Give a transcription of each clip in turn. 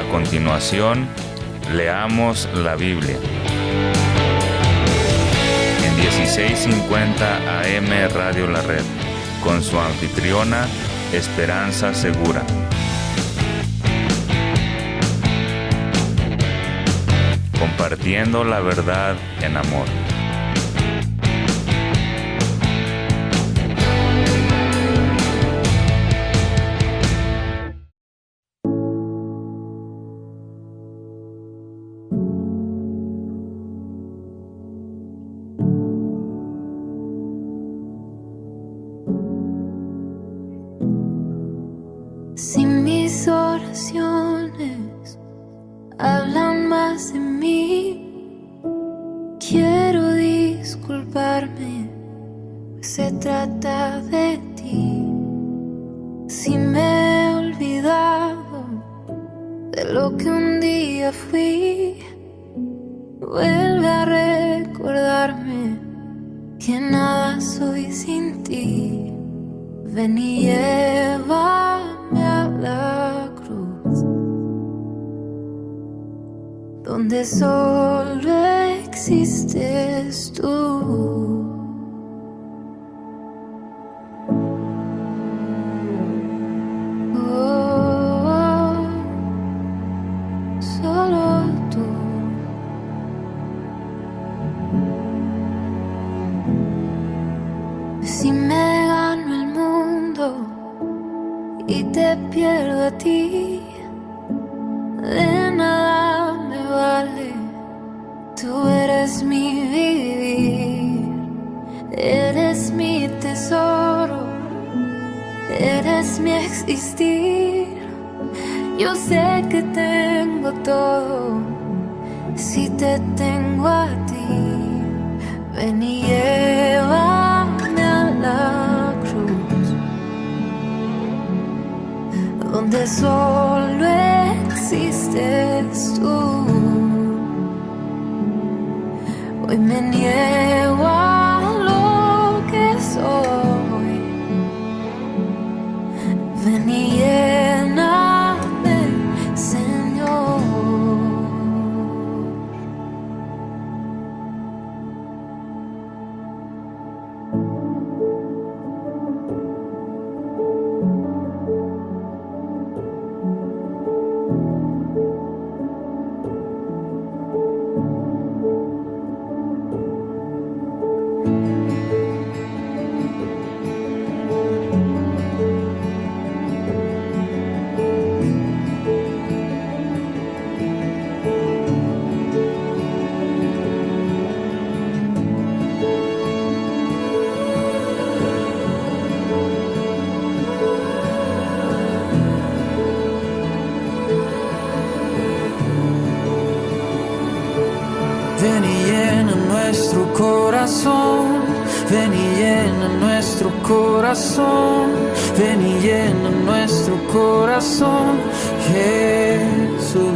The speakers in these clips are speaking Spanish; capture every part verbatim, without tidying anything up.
continuación, leamos la Biblia. En dieciséis cincuenta A M Radio La Red, con su anfitriona, Esperanza Segura. Compartiendo la verdad en amor. Si mis oraciones hablan más de mí, quiero disculparme, pues se trata de ti. Si me he olvidado de lo que un día fui, vuelve a recordarme que nada soy sin ti. Ven y llévame a la cruz, donde solo existes tú. Oh, solo tú. Si me gano el mundo y te pierdo a ti, de nada me vale. Tú eres mi vivir, eres mi tesoro, eres mi existir. Yo sé que tengo todo si te tengo a ti. Ven y llévame a la cruz, donde solo existes tú. Hoy me niego a lo que soy. Ven y lléname, Señor. Ven y llena nuestro corazón, ven y llena nuestro corazón, ven y llena nuestro corazón, Jesús.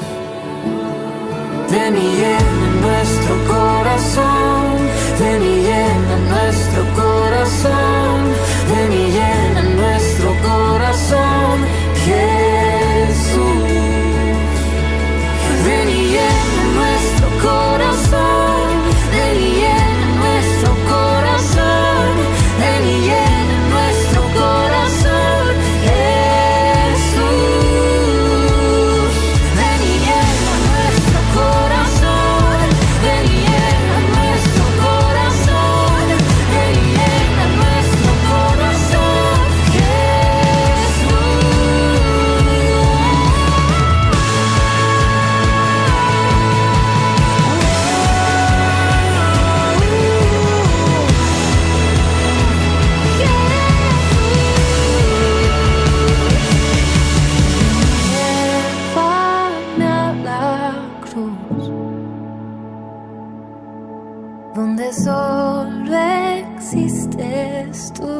Ven y llena nuestro corazón, ven y llena nuestro corazón, ven y llena nuestro corazón, Jesús. Ven y llena nuestro corazón, ven y llena nuestro corazón, ven y llena nuestro corazón, Jesús. Ven y llena nuestro corazón, ven y llena nuestro corazón, ven y llena nuestro corazón, Jesús. Llévame a la cruz, donde solo existes tú.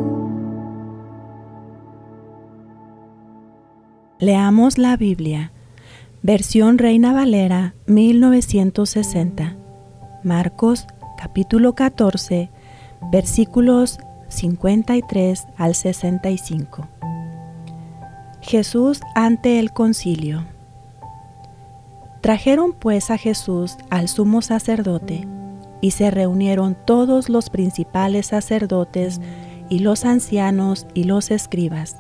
Leamos la Biblia, versión Reina Valera mil novecientos sesenta, Marcos capítulo catorce, versículos cincuenta y tres al sesenta y cinco. Jesús ante el concilio. Trajeron pues a Jesús al sumo sacerdote, y se reunieron todos los principales sacerdotes y los ancianos y los escribas.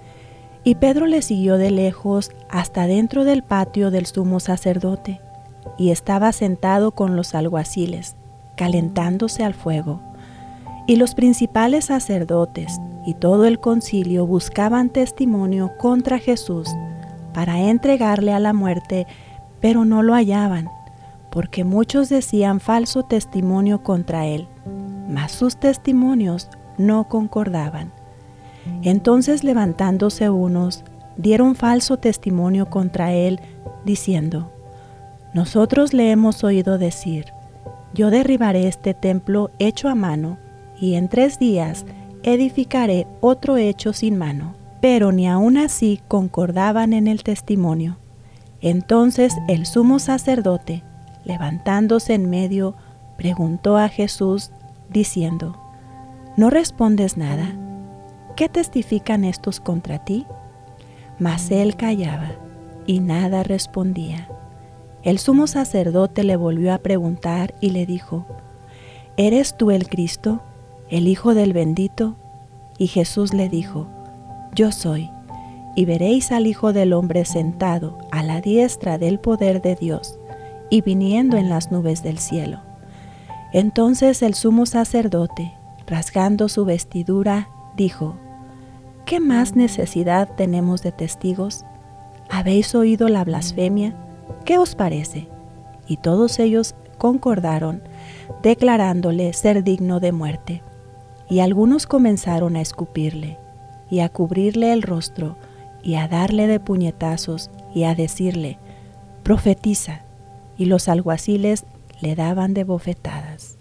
Y Pedro le siguió de lejos hasta dentro del patio del sumo sacerdote, y estaba sentado con los alguaciles, calentándose al fuego. Y los principales sacerdotes y todo el concilio buscaban testimonio contra Jesús para entregarle a la muerte, pero no lo hallaban, porque muchos decían falso testimonio contra él, mas sus testimonios no concordaban. Entonces, levantándose unos, dieron falso testimonio contra él, diciendo: Nosotros le hemos oído decir: Yo derribaré este templo hecho a mano, y en tres días edificaré otro hecho sin mano. Pero ni aun así concordaban en el testimonio. Entonces el sumo sacerdote, levantándose en medio, preguntó a Jesús, diciendo: ¿No respondes nada? ¿Qué testifican estos contra ti? Mas él callaba, y nada respondía. El sumo sacerdote le volvió a preguntar y le dijo: ¿Eres tú el Cristo, el Hijo del Bendito? Y Jesús le dijo: Yo soy, y veréis al Hijo del Hombre sentado a la diestra del poder de Dios, y viniendo en las nubes del cielo. Entonces el sumo sacerdote, rasgando su vestidura, dijo: ¿Qué más necesidad tenemos de testigos? ¿Habéis oído la blasfemia? ¿Qué os parece? Y todos ellos concordaron, declarándole ser digno de muerte. Y algunos comenzaron a escupirle, y a cubrirle el rostro, y a darle de puñetazos, y a decirle: Profetiza. Y los alguaciles le daban de bofetadas.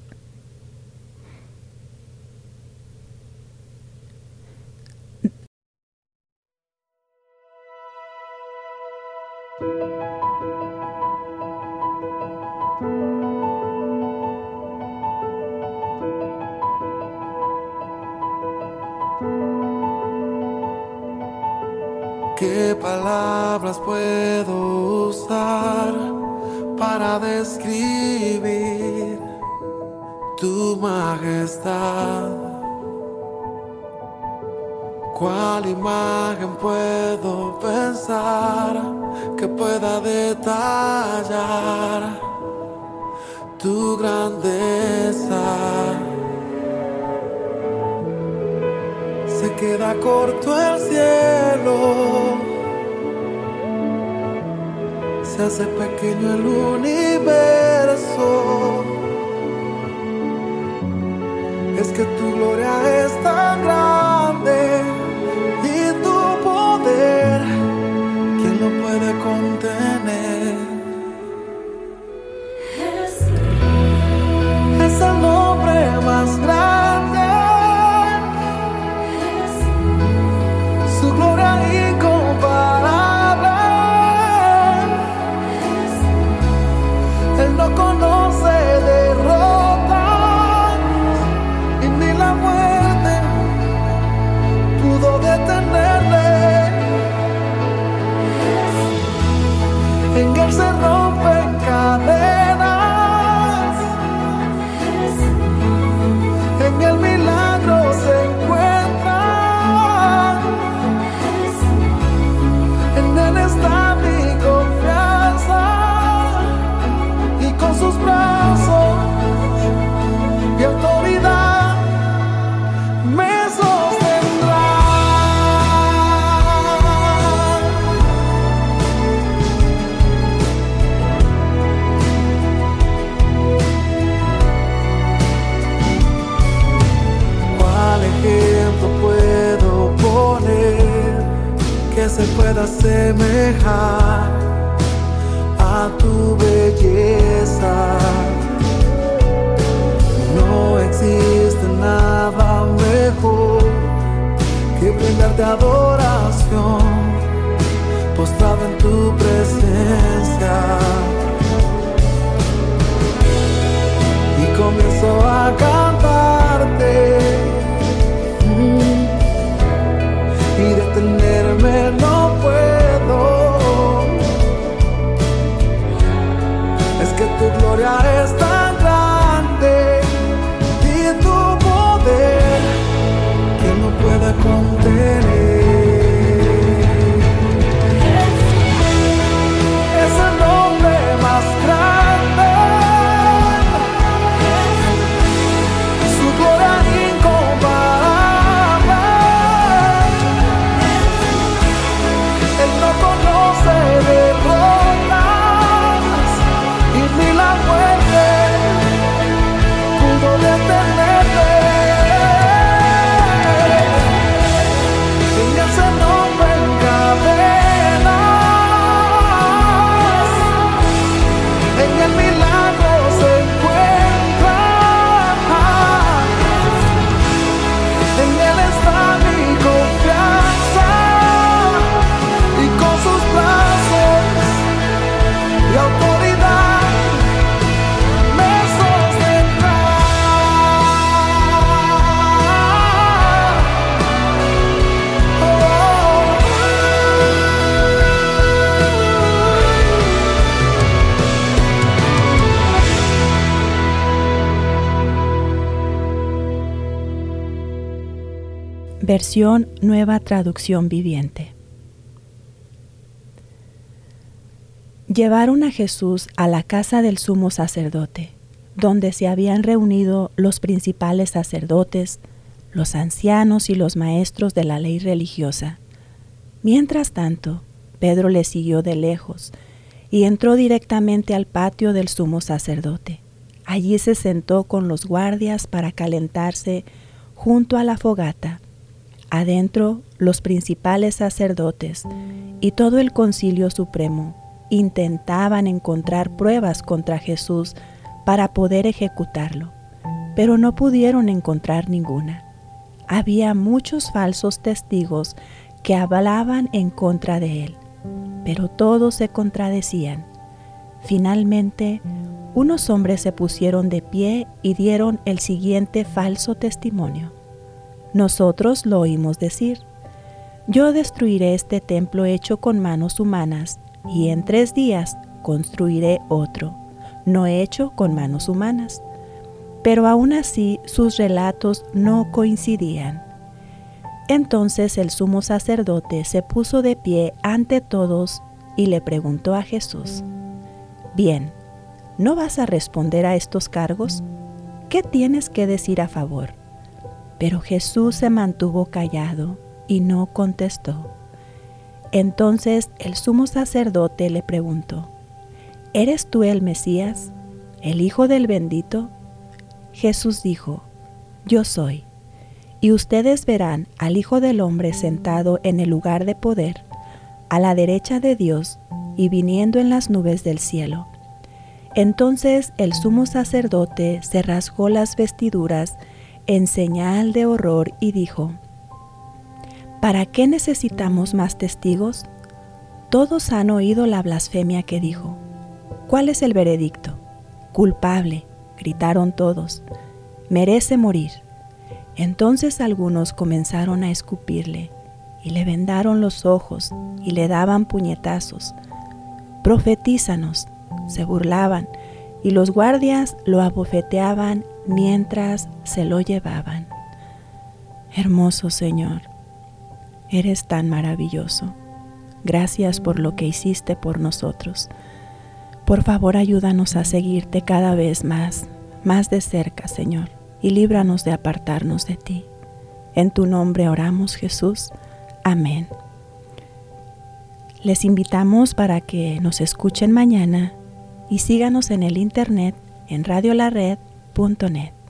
¿Qué palabras puedo usar para describir tu majestad? ¿Cuál imagen puedo pensar que pueda detallar tu grandeza? Se queda corto el cielo, se hace pequeño el universo. Es que tu gloria es tan grande y tu poder, ¿quién lo puede contener? Es el nombre más grande, su gloria incomparable. Él no conoce derrotas y ni la muerte pudo detenerle. En él se rompen cadenas, en el milagro se encuentra, en él está mi confianza, y con sus brazos y autoridad me sostendrá. ¿Cuál ejemplo puedo poner que se pueda asemejar a tu belleza? No existe nada mejor que brindarte adoración, postrado en tu presencia. Y comienzo a cantarte, mm, y detenerme no puedo. Versión Nueva Traducción Viviente. Llevaron a Jesús a la casa del sumo sacerdote, donde se habían reunido los principales sacerdotes, los ancianos y los maestros de la ley religiosa. Mientras tanto, Pedro le siguió de lejos y entró directamente al patio del sumo sacerdote. Allí se sentó con los guardias para calentarse junto a la fogata. Adentro, los principales sacerdotes y todo el concilio supremo intentaban encontrar pruebas contra Jesús para poder ejecutarlo, pero no pudieron encontrar ninguna. Había muchos falsos testigos que hablaban en contra de él, pero todos se contradecían. Finalmente, unos hombres se pusieron de pie y dieron el siguiente falso testimonio. Nosotros lo oímos decir: yo destruiré este templo hecho con manos humanas, y en tres días construiré otro, no hecho con manos humanas. Pero aún así sus relatos no coincidían. Entonces el sumo sacerdote se puso de pie ante todos y le preguntó a Jesús: Bien, ¿no vas a responder a estos cargos? ¿Qué tienes que decir a favor? Pero Jesús se mantuvo callado y no contestó. Entonces el sumo sacerdote le preguntó: ¿Eres tú el Mesías, el Hijo del Bendito? Jesús dijo: Yo soy. Y ustedes verán al Hijo del Hombre sentado en el lugar de poder, a la derecha de Dios y viniendo en las nubes del cielo. Entonces el sumo sacerdote se rasgó las vestiduras en señal de horror y dijo: ¿Para qué necesitamos más testigos? Todos han oído la blasfemia que dijo. ¿Cuál es el veredicto? Culpable, gritaron todos. Merece morir. Entonces algunos comenzaron a escupirle y le vendaron los ojos y le daban puñetazos. Profetízanos, se burlaban, y los guardias lo abofeteaban mientras se lo llevaban. Hermoso Señor, eres tan maravilloso. Gracias por lo que hiciste por nosotros. Por favor, ayúdanos a seguirte cada vez más, más de cerca, Señor, y líbranos de apartarnos de ti. En tu nombre oramos, Jesús. Amén. Les invitamos para que nos escuchen mañana y síganos en el internet en radio la red punto net.